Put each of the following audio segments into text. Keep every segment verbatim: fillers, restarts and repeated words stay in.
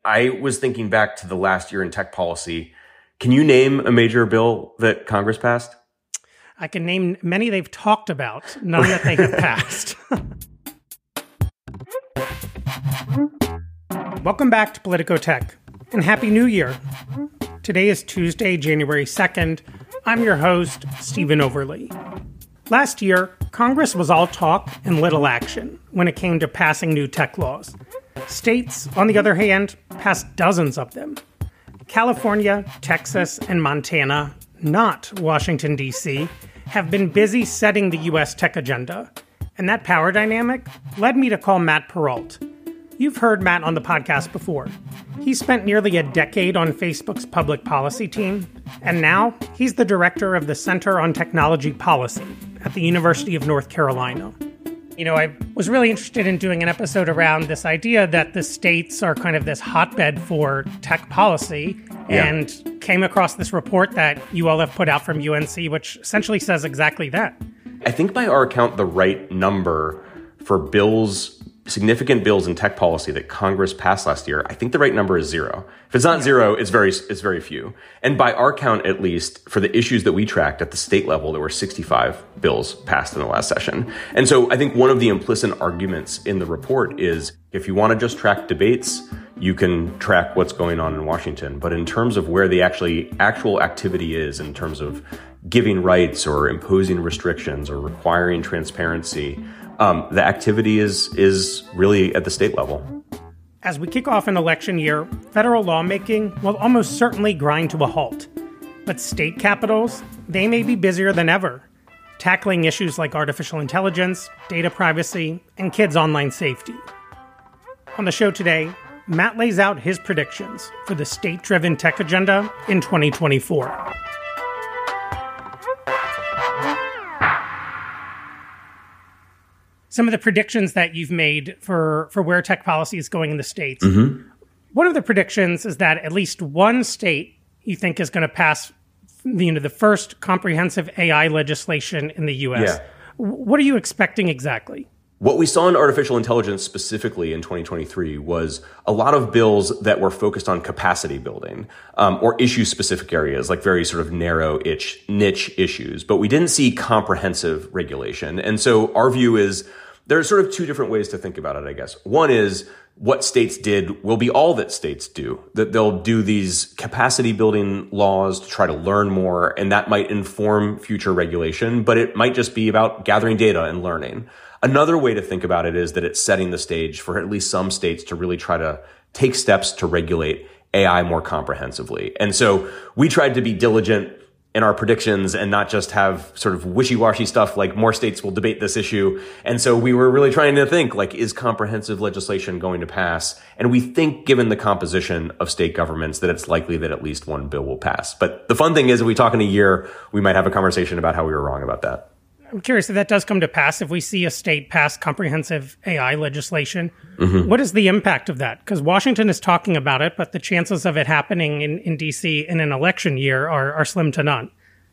I was thinking back to the last year in tech policy. Can you name a major bill that Congress passed? I can name many they've talked about, none that they have passed. Welcome back to Politico Tech, and Happy New Year. Today is Tuesday, January second. I'm your host, Stephen Overly. Last year, Congress was all talk and little action when it came to passing new tech laws. States, on the other hand, passed dozens of them. California, Texas, and Montana, not Washington, D C, have been busy setting the U S tech agenda. And that power dynamic led me to call Matt Perrault. You've heard Matt on the podcast before. He spent nearly a decade on Facebook's public policy team, and now he's the director of the Center on Technology Policy at the University of North Carolina. You know, I was really interested in doing an episode around this idea that the states are kind of this hotbed for tech policy, yeah. and came across this report that you all have put out from U N C, which essentially says exactly that. I think by our count, the right number for bills, significant bills in tech policy that Congress passed last year, I think the right number is zero. If it's not yeah. zero, it's very it's very few. And by our count, at least, for the issues that we tracked at the state level, there were sixty-five bills passed in the last session. And so I think one of the implicit arguments in the report is if you want to just track debates, you can track what's going on in Washington. But in terms of where the actually actual activity is, in terms of giving rights or imposing restrictions or requiring transparency, Um, the activity is is really at the state level. As we kick off an election year, federal lawmaking will almost certainly grind to a halt. But state capitals, they may be busier than ever, tackling issues like artificial intelligence, data privacy, and kids' online safety. On the show today, Matt lays out his predictions for the state-driven tech agenda in twenty twenty-four. Some of the predictions that you've made for, for where tech policy is going in the states. Mm-hmm. One of the predictions is that at least one state you think is going to pass the, you know, the first comprehensive A I legislation in the U S. Yeah. What are you expecting exactly? What we saw in artificial intelligence specifically in twenty twenty-three was a lot of bills that were focused on capacity building um, or issue-specific areas, like very sort of narrow itch, niche issues. But we didn't see comprehensive regulation. And so our view is there are sort of two different ways to think about it, I guess. One is what states did will be all that states do, that they'll do these capacity building laws to try to learn more, and that might inform future regulation, but it might just be about gathering data and learning. Another way to think about it is that it's setting the stage for at least some states to really try to take steps to regulate A I more comprehensively. And so we tried to be diligent in our predictions and not just have sort of wishy-washy stuff like more states will debate this issue. And so we were really trying to think, like, is comprehensive legislation going to pass? And we think, given the composition of state governments, that it's likely that at least one bill will pass. But the fun thing is, if we talk in a year, we might have a conversation about how we were wrong about that. I'm curious if that does come to pass, if we see a state pass comprehensive A I legislation, mm-hmm. what is the impact of that? Because Washington is talking about it, but the chances of it happening in, in D C in an election year are, are slim to none.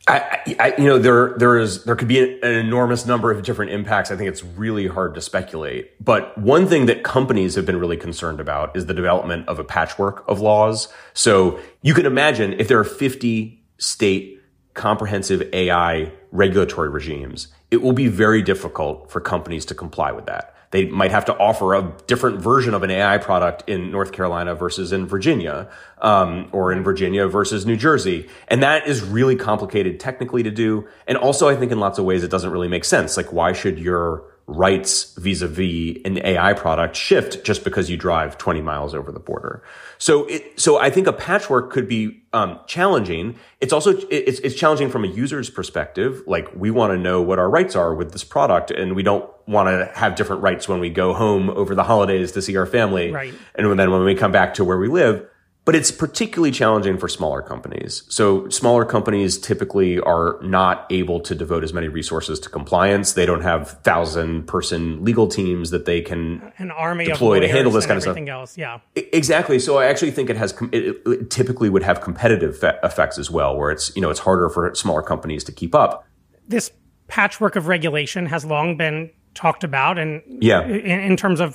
I, I, you know, there, there is, there could be an, an enormous number of different impacts. I think it's really hard to speculate. But one thing that companies have been really concerned about is the development of a patchwork of laws. So you can imagine if there are fifty state comprehensive A I regulatory regimes, it will be very difficult for companies to comply with that. They might have to offer a different version of an A I product in North Carolina versus in Virginia, um, or in Virginia versus New Jersey. And that is really complicated technically to do. And also, I think in lots of ways, it doesn't really make sense. Like, why should your rights vis-a-vis an A I product shift just because you drive twenty miles over the border? So it, so I think a patchwork could be um, challenging. It's also, it's, it's challenging from a user's perspective. Like, we want to know what our rights are with this product, and we don't want to have different rights when we go home over the holidays to see our family. Right. And then when we come back to where we live. But it's particularly challenging for smaller companies. So smaller companies typically are not able to devote as many resources to compliance. They don't have thousand person legal teams that they can An army deploy of to handle this and kind of stuff. Everything else, yeah. Exactly. So I actually think it has, it, it typically would have competitive fe- effects as well, where it's, you know, it's harder for smaller companies to keep up. This patchwork of regulation has long been talked about, and yeah. in, in terms of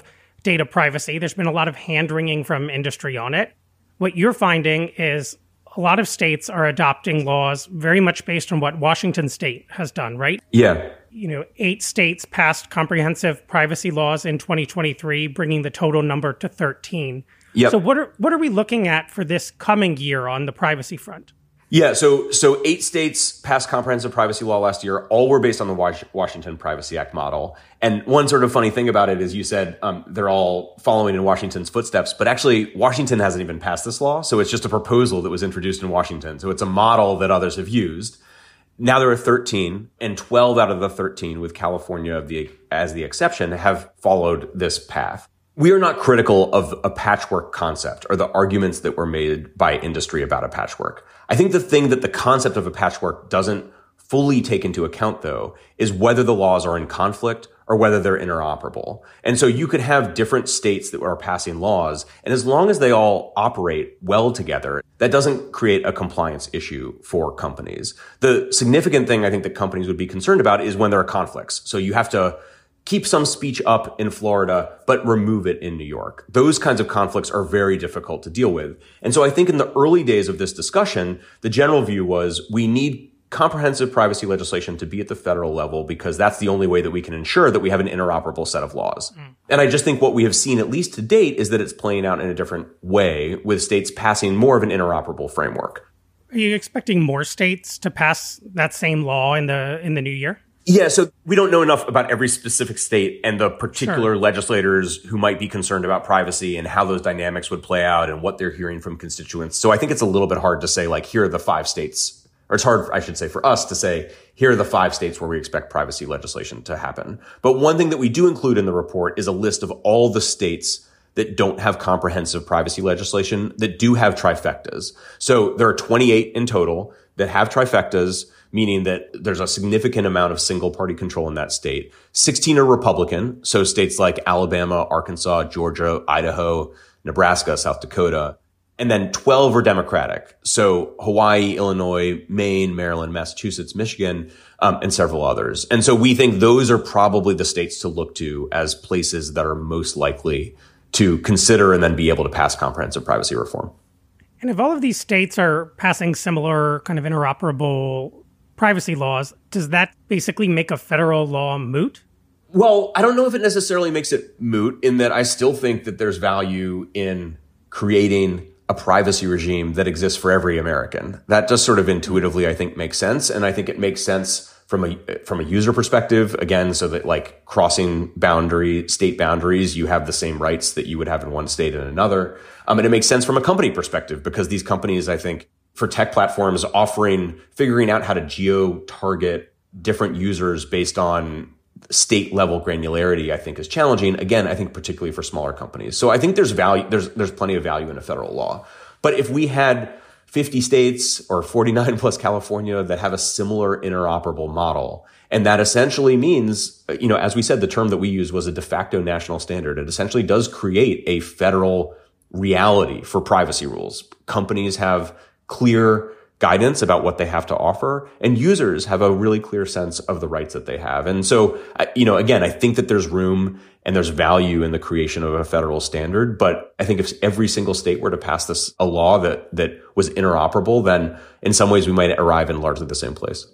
data privacy. There's been a lot of hand-wringing from industry on it. What you're finding is a lot of states are adopting laws very much based on what Washington state has done, right? Yeah. You know, eight states passed comprehensive privacy laws in twenty twenty-three, bringing the total number to thirteen. Yep. So what are what are we looking at for this coming year on the privacy front? Yeah, so so eight states passed comprehensive privacy law last year. All were based on the Washington Privacy Act model. And one sort of funny thing about it is you said um, they're all following in Washington's footsteps, but actually Washington hasn't even passed this law. So it's just a proposal that was introduced in Washington. So it's a model that others have used. Now there are thirteen, and twelve out of the thirteen, with California the, as the exception, have followed this path. We are not critical of a patchwork concept or the arguments that were made by industry about a patchwork. I think the thing that the concept of a patchwork doesn't fully take into account, though, is whether the laws are in conflict or whether they're interoperable. And so you could have different states that are passing laws, and as long as they all operate well together, that doesn't create a compliance issue for companies. The significant thing I think that companies would be concerned about is when there are conflicts. So you have to keep some speech up in Florida, but remove it in New York. Those kinds of conflicts are very difficult to deal with. And so I think in the early days of this discussion, the general view was we need comprehensive privacy legislation to be at the federal level because that's the only way that we can ensure that we have an interoperable set of laws. Mm. And I just think what we have seen, at least to date, is that it's playing out in a different way with states passing more of an interoperable framework. Are you expecting more states to pass that same law in the in the new year? Yeah, so we don't know enough about every specific state and the particular sure. legislators who might be concerned about privacy and how those dynamics would play out and what they're hearing from constituents. So I think it's a little bit hard to say, like, here are the five states, or it's hard, I should say, for us to say, here are the five states where we expect privacy legislation to happen. But one thing that we do include in the report is a list of all the states that don't have comprehensive privacy legislation that do have trifectas. So there are twenty-eight in total that have trifectas, meaning that there's a significant amount of single party control in that state. sixteen are Republican. So states like Alabama, Arkansas, Georgia, Idaho, Nebraska, South Dakota. And then twelve are Democratic. So Hawaii, Illinois, Maine, Maryland, Massachusetts, Michigan, um, and several others. And so we think those are probably the states to look to as places that are most likely to consider and then be able to pass comprehensive privacy reform. And if all of these states are passing similar kind of interoperable privacy laws, does that basically make a federal law moot? Well, I don't know if it necessarily makes it moot, in that I still think that there's value in creating a privacy regime that exists for every American. That just sort of intuitively, I think, makes sense. And I think it makes sense from a from a user perspective, again, so that, like, crossing boundary, state boundaries, you have the same rights that you would have in one state and another. Um, and it makes sense from a company perspective, because these companies, I think, for tech platforms offering, figuring out how to geo-target different users based on state level granularity, I think is challenging. Again, I think particularly for smaller companies. So I think there's value, there's, there's plenty of value in a federal law. But if we had fifty states or forty-nine plus California that have a similar interoperable model, and that essentially means, you know, as we said, the term that we use was a de facto national standard. It essentially does create a federal reality for privacy rules. Companies have clear guidance about what they have to offer, and users have a really clear sense of the rights that they have. And so, you know, again, I think that there's room and there's value in the creation of a federal standard. But I think if every single state were to pass this, a law that, that was interoperable, then in some ways we might arrive in largely the same place.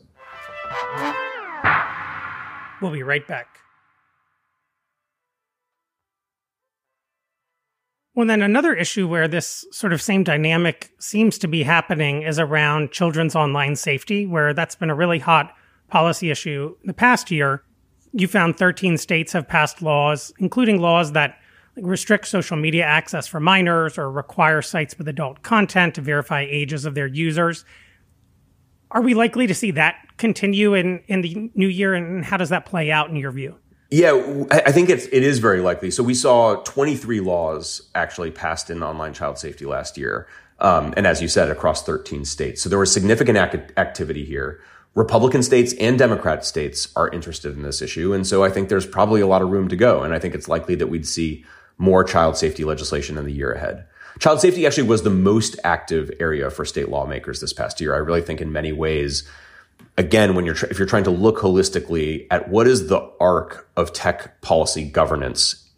We'll be right back. Well, then another issue where this sort of same dynamic seems to be happening is around children's online safety, where that's been a really hot policy issue in the past year. You found thirteen states have passed laws, including laws that restrict social media access for minors or require sites with adult content to verify ages of their users. Are we likely to see that continue in, in the new year, and how does that play out in your view? Yeah, I think it's, it is very likely. So we saw twenty-three laws actually passed in online child safety last year. Um, and as you said, across thirteen states. So there was significant act- activity here. Republican states and Democrat states are interested in this issue. And so I think there's probably a lot of room to go. And I think it's likely that we'd see more child safety legislation in the year ahead. Child safety actually was the most active area for state lawmakers this past year. I really think in many ways, again, when you're tr- if you're trying to look holistically at what is the arc of tech policy governance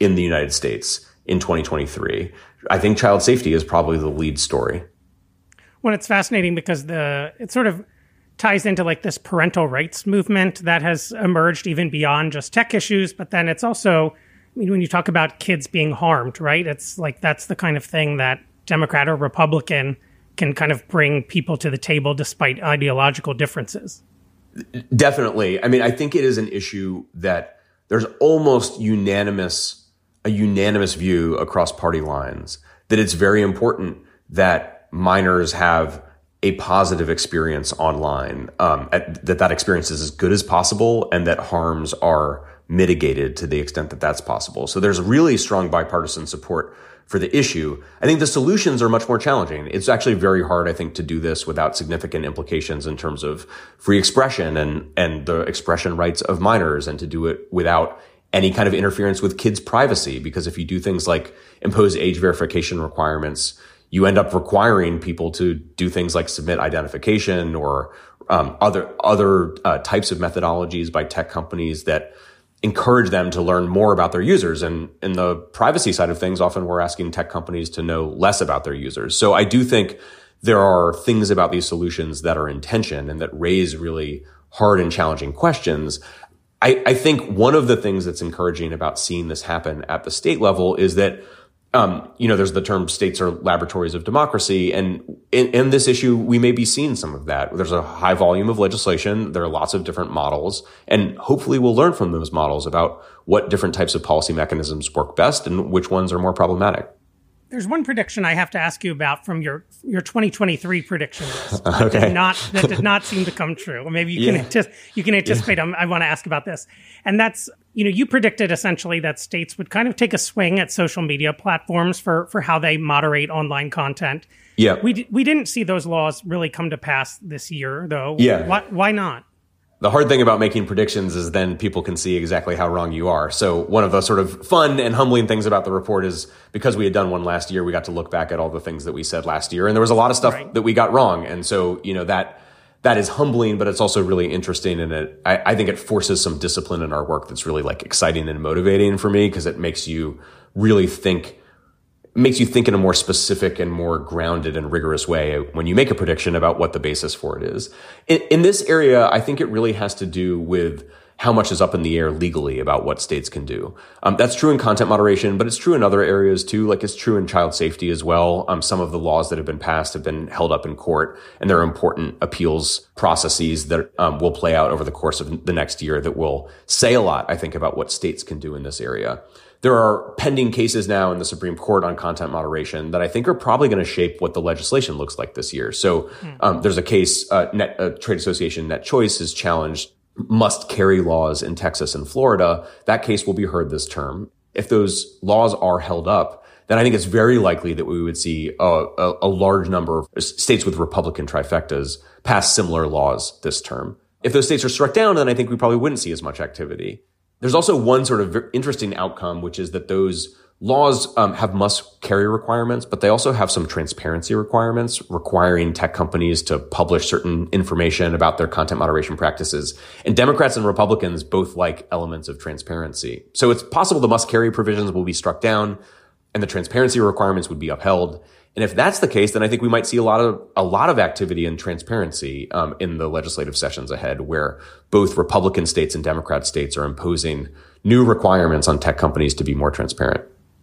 in the United States in twenty twenty-three. I think child safety is probably the lead story. Well, it's fascinating because the it sort of ties into like this parental rights movement that has emerged even beyond just tech issues. But then it's also, I mean, when you talk about kids being harmed, right? It's like that's the kind of thing that Democrat or Republican can kind of bring people to the table despite ideological differences. Definitely. I mean, I think it is an issue that there's almost unanimous, a unanimous view across party lines that it's very important that minors have a positive experience online, um, at, that that experience is as good as possible and that harms are mitigated to the extent that that's possible. So there's really strong bipartisan support for the issue. I think the solutions are much more challenging. It's actually very hard, I think, to do this without significant implications in terms of free expression and, and the expression rights of minors, and to do it without any kind of interference with kids' privacy. Because if you do things like impose age verification requirements, you end up requiring people to do things like submit identification or um, other other uh, types of methodologies by tech companies that encourage them to learn more about their users. And in the privacy side of things, often we're asking tech companies to know less about their users. So I do think there are things about these solutions that are in tension and that raise really hard and challenging questions. I, I think one of the things that's encouraging about seeing this happen at the state level is that Um, you know, there's the term states are laboratories of democracy. And in, in this issue, we may be seeing some of that. There's a high volume of legislation. There are lots of different models. And hopefully we'll learn from those models about what different types of policy mechanisms work best and which ones are more problematic. There's one prediction I have to ask you about from your, your twenty twenty-three prediction list that, okay. did not, that did not seem to come true. Or maybe you can, yeah. antici- you can anticipate. Yeah. I want to ask about this. And that's, you know, you predicted essentially that states would kind of take a swing at social media platforms for, for how they moderate online content. Yeah. We, d- we didn't see those laws really come to pass this year, though. Yeah. Why, why not? The hard thing about making predictions is then people can see exactly how wrong you are. So one of the sort of fun and humbling things about the report is because we had done one last year, we got to look back at all the things that we said last year. And there was a lot of stuff right. that we got wrong. And so, you know, that that is humbling, but it's also really interesting. And it, I, I think it forces some discipline in our work that's really like exciting and motivating for me, because it makes you really think makes you think in a more specific and more grounded and rigorous way when you make a prediction about what the basis for it is. In, in this area, I think it really has to do with how much is up in the air legally about what states can do. Um, that's true in content moderation, but it's true in other areas too. Like it's true in child safety as well. Um, some of the laws that have been passed have been held up in court, and there are important appeals processes that um, will play out over the course of the next year that will say a lot, I think, about what states can do in this area. There are pending cases now in the Supreme Court on content moderation that I think are probably going to shape what the legislation looks like this year. So um, there's a case, uh, Net, uh, trade association Net Choice has challenged must carry laws in Texas and Florida. That case will be heard this term. If those laws are held up, then I think it's very likely that we would see a, a, a large number of states with Republican trifectas pass similar laws this term. If those states are struck down, then I think we probably wouldn't see as much activity. There's also one sort of interesting outcome, which is that those laws um, have must carry requirements, but they also have some transparency requirements requiring tech companies to publish certain information about their content moderation practices. And Democrats and Republicans both like elements of transparency. So it's possible the must carry provisions will be struck down and the transparency requirements would be upheld. And if that's the case, then I think we might see a lot of a lot of activity and transparency um, in the legislative sessions ahead, where both Republican states and Democrat states are imposing new requirements on tech companies to be more transparent.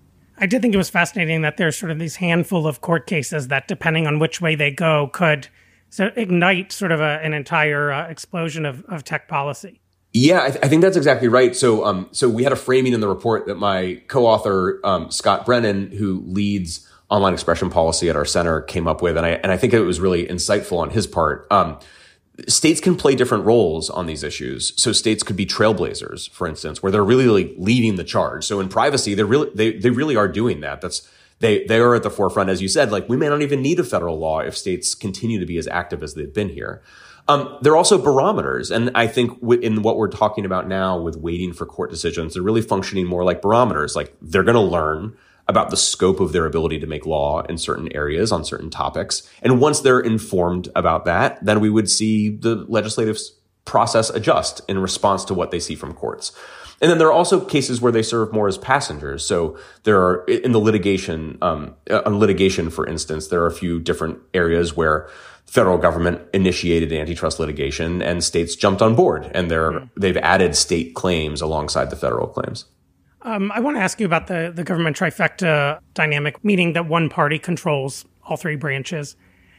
I did think it was fascinating that there's sort of these handful of court cases that, depending on which way they go, could so ignite sort of a, an entire uh, explosion of, of tech policy. Yeah, I, th- I think that's exactly right. So, um, so we had a framing in the report that my co-author um, Scott Brennan, who leads online expression policy at our center, came up with, and I and I think it was really insightful on his part. Um, states can play different roles on these issues. So states could be trailblazers, for instance, where they're really like leading the charge. So in privacy, they're really they they really are doing that. That's they they are at the forefront, as you said. Like we may not even need a federal law if states continue to be as active as they've been here. Um, they're also barometers, and I think w- in what we're talking about now with waiting for court decisions, they're really functioning more like barometers. Like they're going to learn about the scope of their ability to make law in certain areas on certain topics. And once they're informed about that, then we would see the legislative process adjust in response to what they see from courts. And then there are also cases where they serve more as passengers. So there are, in the litigation, um, on litigation, for instance, there are a few different areas where the federal government initiated antitrust litigation and states jumped on board, and they're, mm. they've added state claims alongside the federal claims. Um, I want to ask you about the, the government trifecta dynamic, meaning that one party controls all three branches.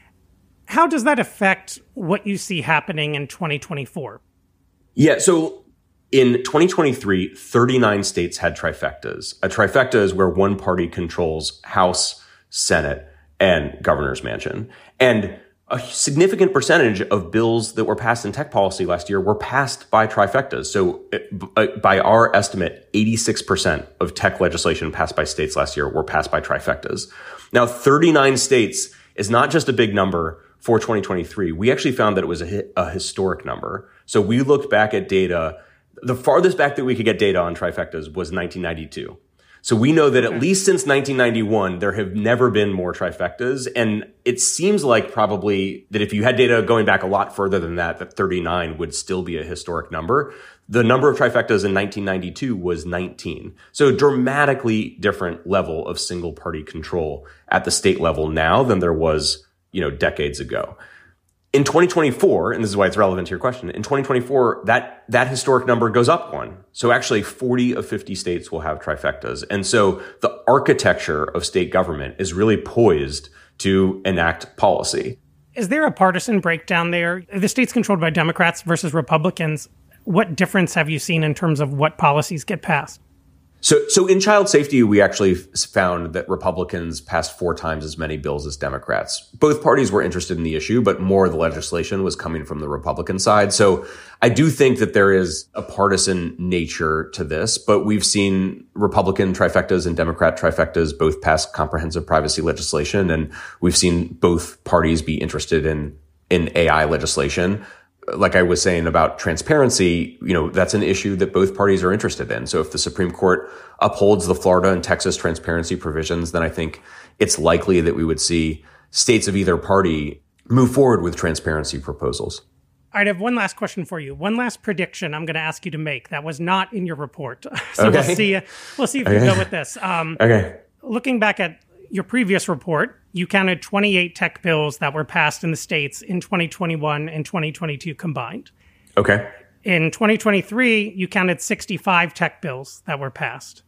How does that affect what you see happening in twenty twenty-four? Yeah, so in twenty twenty-three, thirty-nine states had trifectas. A trifecta is where one party controls House, Senate, and governor's mansion. And a significant percentage of bills that were passed in tech policy last year were passed by trifectas. So by our estimate, eighty-six percent of tech legislation passed by states last year were passed by trifectas. Now, thirty-nine states is not just a big number for twenty twenty-three. We actually found that it was a, a historic number. So we looked back at data. The farthest back that we could get data on trifectas was nineteen ninety-two. So we know that at least since nineteen ninety-one, there have never been more trifectas. And it seems like probably that if you had data going back a lot further than that, that thirty-nine would still be a historic number. The number of trifectas in nineteen ninety-two was nineteen. So a dramatically different level of single party control at the state level now than there was, you know, decades ago. In twenty twenty-four, and this is why it's relevant to your question, in twenty twenty-four, that, that historic number goes up one. So actually forty of fifty states will have trifectas. And so the architecture of state government is really poised to enact policy. Is there a partisan breakdown there? The state's controlled by Democrats versus Republicans. What difference have you seen in terms of what policies get passed? So, so in child safety, we actually found that Republicans passed four times as many bills as Democrats. Both parties were interested in the issue, but more of the legislation was coming from the Republican side. So I do think that there is a partisan nature to this, but we've seen Republican trifectas and Democrat trifectas both pass comprehensive privacy legislation, and we've seen both parties be interested in, in A I legislation. Like I was saying about transparency, you know, that's an issue that both parties are interested in. So if the Supreme Court upholds the Florida and Texas transparency provisions, then I think it's likely that we would see states of either party move forward with transparency proposals. All right, I have one last question for you. One last prediction I'm going to ask you to make that was not in your report. So okay. we'll see. We'll see if okay. you go with this. Um, okay. Looking back at your previous report, you counted twenty-eight tech bills that were passed in the states in twenty twenty-one and twenty twenty-two combined. Okay. In twenty twenty-three, you counted sixty-five tech bills that were passed.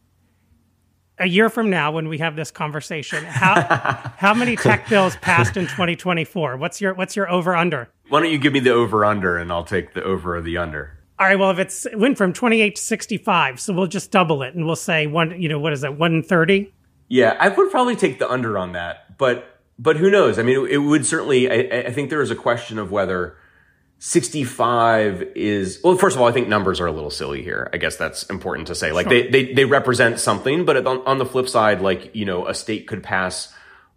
A year from now, when we have this conversation, how how many tech bills passed in twenty twenty-four? What's your what's your over under? Why don't you give me the over under, and I'll take the over or the under. All right. Well, if it's it went from twenty-eight to sixty-five, so we'll just double it, and we'll say one. You know, what is it? one thirty. Yeah, I would probably take the under on that, but but who knows? I mean, it, it would certainly. I, I think there is a question of whether sixty-five is, well, first of all, I think numbers are a little silly here. I guess that's important to say. Like sure. they, they they represent something, but on, on the flip side, like, you know, a state could pass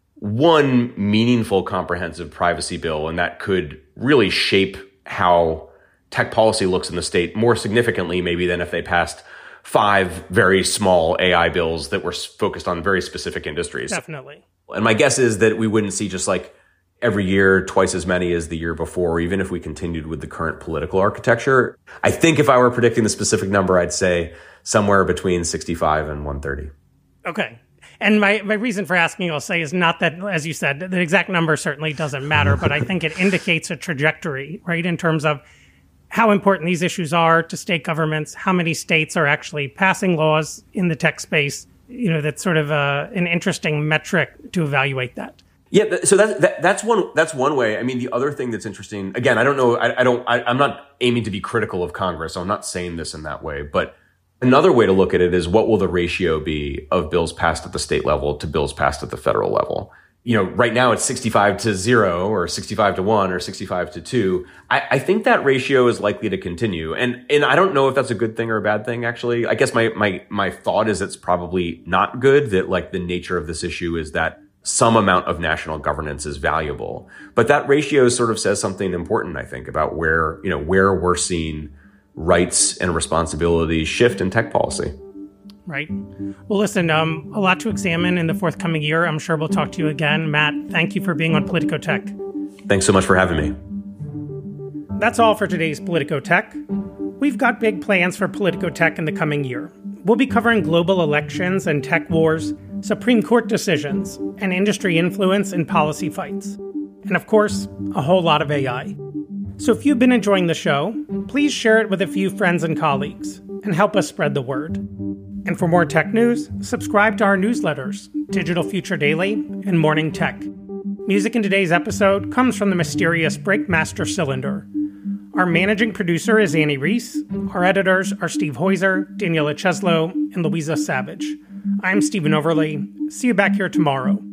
one meaningful comprehensive privacy bill, and that could really shape how tech policy looks in the state more significantly maybe than if they passed five very small A I bills that were focused on very specific industries. Definitely. And my guess is that we wouldn't see just like every year twice as many as the year before, even if we continued with the current political architecture. I think if I were predicting the specific number, I'd say somewhere between sixty-five and one thirty. Okay. And my, my reason for asking, I'll say, is not that, as you said, the exact number certainly doesn't matter, but I think it indicates a trajectory, right, in terms of how important these issues are to state governments, how many states are actually passing laws in the tech space. You know, that's sort of a, an interesting metric to evaluate that. Yeah, so that, that that's one that's one way. I mean, the other thing that's interesting, again, I don't know, I, I don't, I, I'm not aiming to be critical of Congress, so I'm not saying this in that way. But another way to look at it is, what will the ratio be of bills passed at the state level to bills passed at the federal level? You know, right now it's sixty-five to zero or sixty-five to one or sixty-five to two. I, I think that ratio is likely to continue. And, and I don't know if that's a good thing or a bad thing, actually. I guess my, my, my thought is it's probably not good, that like the nature of this issue is that some amount of national governance is valuable. But that ratio sort of says something important, I think, about where, you know, where we're seeing rights and responsibilities shift in tech policy. Right. Well, listen, um, a lot to examine in the forthcoming year. I'm sure we'll talk to you again. Matt, thank you for being on Politico Tech. Thanks so much for having me. That's all for today's Politico Tech. We've got big plans for Politico Tech in the coming year. We'll be covering global elections and tech wars, Supreme Court decisions, and industry influence in policy fights. And of course, a whole lot of A I. So if you've been enjoying the show, please share it with a few friends and colleagues, and help us spread the word. And for more tech news, subscribe to our newsletters, Digital Future Daily and Morning Tech. Music in today's episode comes from the mysterious Breakmaster Cylinder. Our managing producer is Annie Reese. Our editors are Steve Heuser, Daniela Cheslow, and Louisa Savage. I'm Stephen Overley. See you back here tomorrow.